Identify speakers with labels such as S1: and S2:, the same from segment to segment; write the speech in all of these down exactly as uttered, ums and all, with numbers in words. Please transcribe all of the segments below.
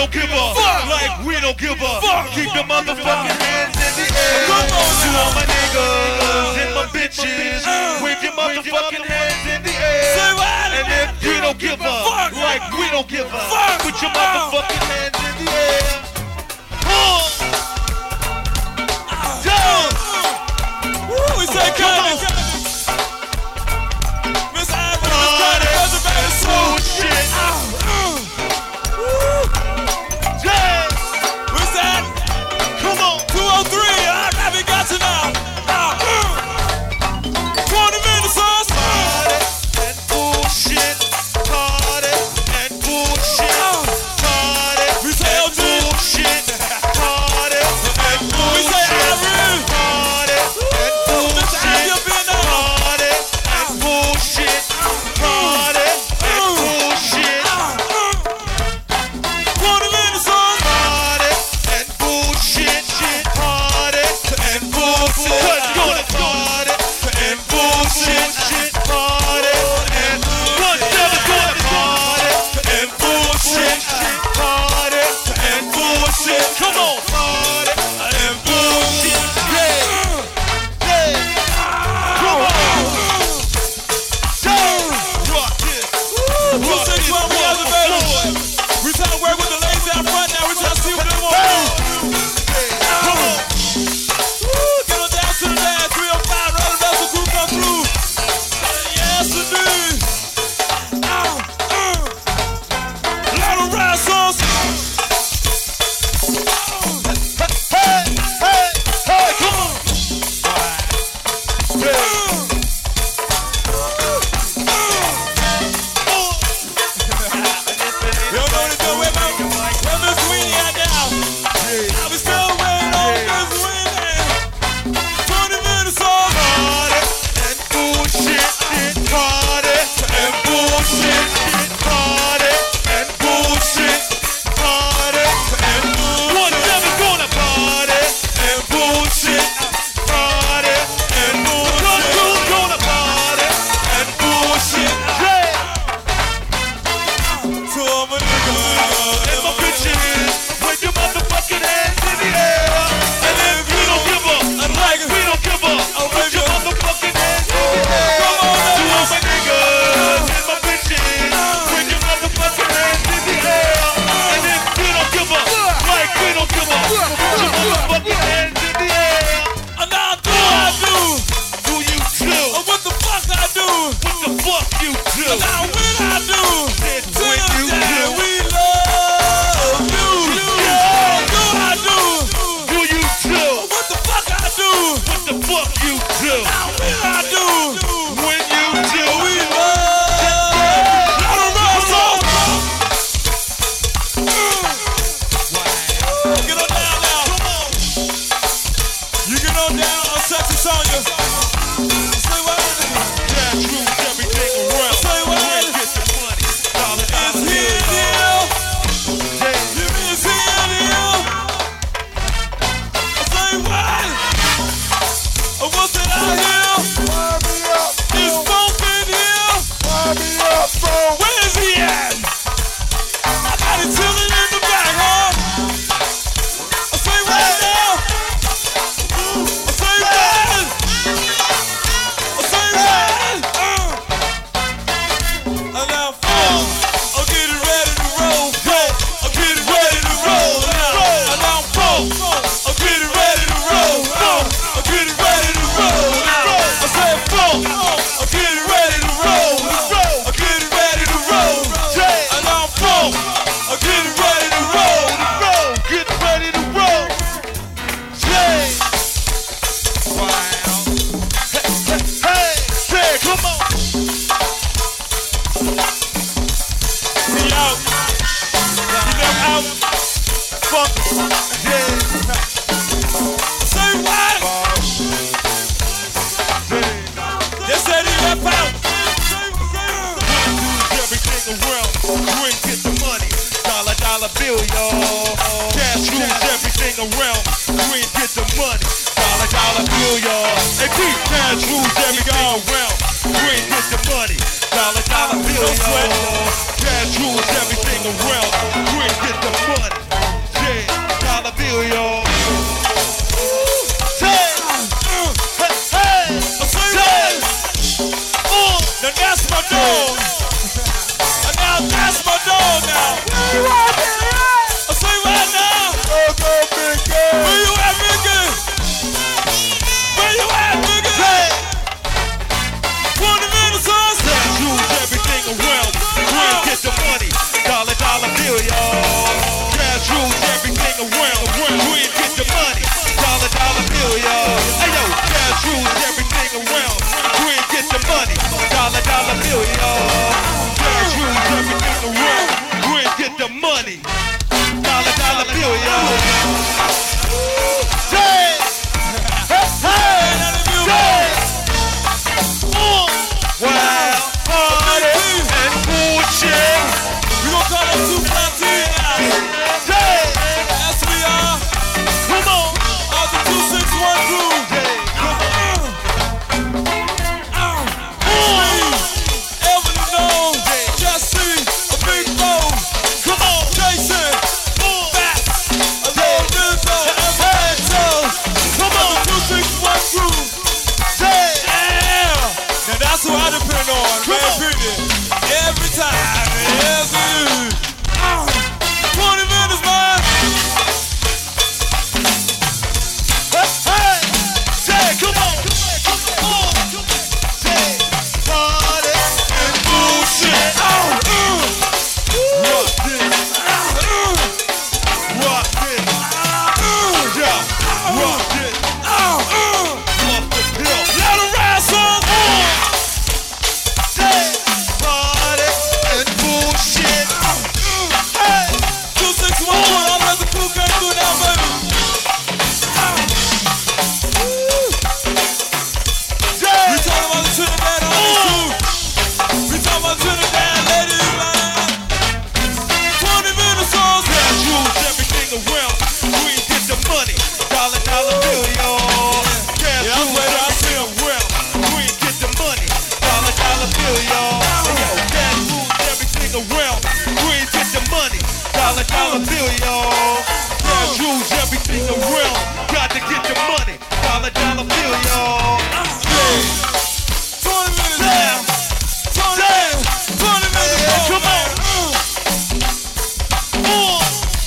S1: don't give a fuck. Like we don't give a fuck. Keep the motherfucking hands in the air. To all my niggas and my bitches, wave your motherfucking hands in the air. And if you don't give a fuck, like we don't give a fuck, put your motherfucking hands in the air. Oh.
S2: Woo, we say kindness. Miss Ivory, Miss Carter, doesn't matter so shit. What's that?
S1: Come on.
S2: two oh three, I haven't got you now. twenty minutes, sauce.
S1: Party and bullshit. Party and bullshit. Party
S2: We say
S1: and
S2: L G.
S1: bullshit. Party and bullshit.
S2: We say Ivory.
S1: Party and bullshit.
S2: Mister Ivy up in there.
S1: Party and bullshit. Party and bullshit.
S2: twenty minutes, sauce.
S1: Party and bullshit. Party and bullshit. Cut, go to party and bullshit. Party and one seven go to party and bullshit. Party and bullshit. Come on, party and bullshit. Yeah, yeah. Come on. Rock this.
S2: Who said twelve we have available? We trying to work with the ladies out front now. We trying to see what they want to do.
S1: Come on.
S2: Woo, get on down to the dance. three oh five, roll the vessel, crew come through. Yes, indeed. Ow, uh. Lot of ride songs.
S1: Hey, hey, hey, come on.
S2: You don't know what to do with me. Where Miss Sweeney at now? I was still waiting on Miss Sweeney. twenty minutes on.
S1: Party and bullshit. Party and bullshit. Party and bullshit. Party and bullshit. One seven gonna party and bullshit. Party and bullshit. One two gonna party and bullshit. Yeah.
S2: To all my niggas.
S1: And my bitches, with your motherfucking hands in the air. And if you don't give up, like we don't give up, put your motherfucking hands in the air. To all my niggas and my bitches, with your motherfucking hands in the air. And if you don't give up, like we don't give up, put your motherfucking hands in the air.
S2: And now do I do?
S1: Do you do?
S2: Or what the fuck I do?
S1: What the fuck you do?
S2: And now when I do?
S1: Then
S2: Till
S1: when you
S2: the day
S1: do.
S2: we love you.
S1: Yeah.
S2: Do I do?
S1: Do you do?
S2: What the fuck I do?
S1: What the fuck you do?
S2: Now when I do?
S1: When you do?
S2: We love. Let 'em run, son. Get on down now. You get on down on Sexy Sonya. Say what?
S1: Cash rules everything around.
S2: Say what?
S1: Where get the money? Dollar,
S2: It's
S1: dollar
S2: here,
S1: bill.
S2: deal.
S1: Yeah.
S2: You mean it's here, deal. I say what? Oh, what's it out here? It's bumping here. Where's he at? I got it chilling in the back, huh? I say what now? I say what? I say what? Uh. And now, uh, I'm getting ready to roll. I'm getting ready to roll now. And now, uh, I'm getting ready to roll. I'm getting ready to roll now. I said, uh, I'm getting ready to roll. I'm getting ready to roll. And now, uh, I'm getting ready to roll.
S1: Roll, get ready to roll. Yeah. Wow. Hey, hey, hey, come on.
S2: He out. He left out.
S1: Fuck it. Yeah.
S2: Say what? They said he left out.
S1: Lose everything around. Green, get the money. Dollar, dollar bill, y'all. Cash rules everything around. Green, get the money. Dollar, dollar bill, y'all. Hey, keep cash rules everything around. Green, get the money. Dollar, dollar bill, y'all. Cash rules everything around. Green, get the money. feel, y'all. Hey, hey, hey.
S2: Now that's my dog. Now that's my dog now. I say right now. Where you at, nigga? Where you at, nigga?
S1: Hey.
S2: Twenty minutes on.
S1: Cash rules everything around. Green get the money. Dollar, dollar bill, y'all. Cash rules everything around. Green get the money. Dollar, dollar bill, y'all. Hey, yo, cash rules everything around. Green get the money. Dollar, dollar bill, y'all. Cash rules everything around. Green get the money. Dollar, dollar bill, y'all. Hey! Hey! Hey! Hey! Wild party and bullshit.
S2: We gon' call them two fifteen now.
S1: Hey!
S2: Yes, we are.
S1: Come on!
S2: All the two six one crew.
S1: Hey, come on!
S2: Evelyn knows. Jesse, a big foe.
S1: Come on!
S2: Jason, Fats, a little Lizzo, everybody toes.
S1: Come on!
S2: two six one crew.
S1: Hey!
S2: Yeah. Now that's who I depend on, man. Period. Every time. Yes, it is. twenty minutes, man.
S1: Hey! Hey! Say, come on! Come on! Say, party and bullshit.
S2: Oh, uh.
S1: Rock this. Rock this. Yeah. Rock this. Off the hill.
S2: Let her ride, son.
S1: Say, party and bullshit. Hey!
S2: two six one one, all of the crew can't do that, baby. We talking about the Trinidad on this too. We talking about Trinidad, ladies, man. twenty minutes on.
S1: Cash rules everything around. We get the money. Dollar, dollar bill, y'all. Cash
S2: Yeah, I'm
S1: rules
S2: ready, I see
S1: everything around. We get the money. Dollar, dollar bill, y'all. Yo, cash rules everything around. We get the money. Dollar, dollar bill, y'all. Cash rules everything around. Got to get the money. Dollar, dollar bill, y'all.
S2: twenty minutes now. twenty minutes. twenty minutes.
S1: Yeah,
S2: on,
S1: come
S2: man.
S1: on. Uh.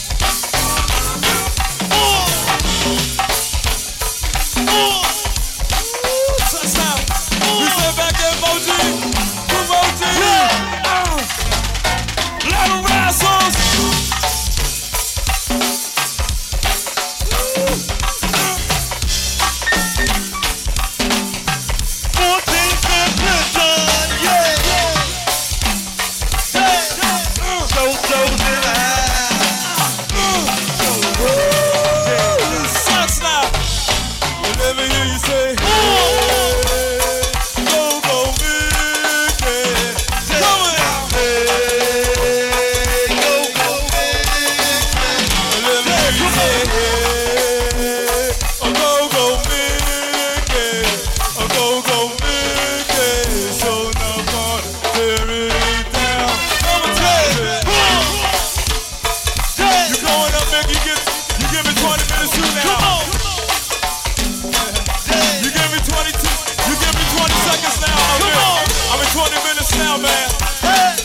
S1: Uh.
S2: Touchdown. We sit back there, Moji. Come on, G. Uh. Let her ride, son.
S1: fourteen Clinton, yeah, yeah. Hey, so so's in the house.
S2: It sucks now. You never hear you say, hey, go, go, Mickey. Come on.
S1: Hey, go, go,
S2: You never hear you say, hey, oh, go, go, Mickey. Oh, go, go, Mickey. So now, God, tear it down. Come on, tell me. You going up, Mickey? You, you give me twenty minutes too now.
S1: come on.
S2: You give me twenty-two. You give me twenty seconds now. I'm
S1: Come
S2: here.
S1: on.
S2: I'm in twenty minutes now, man.
S1: Hey,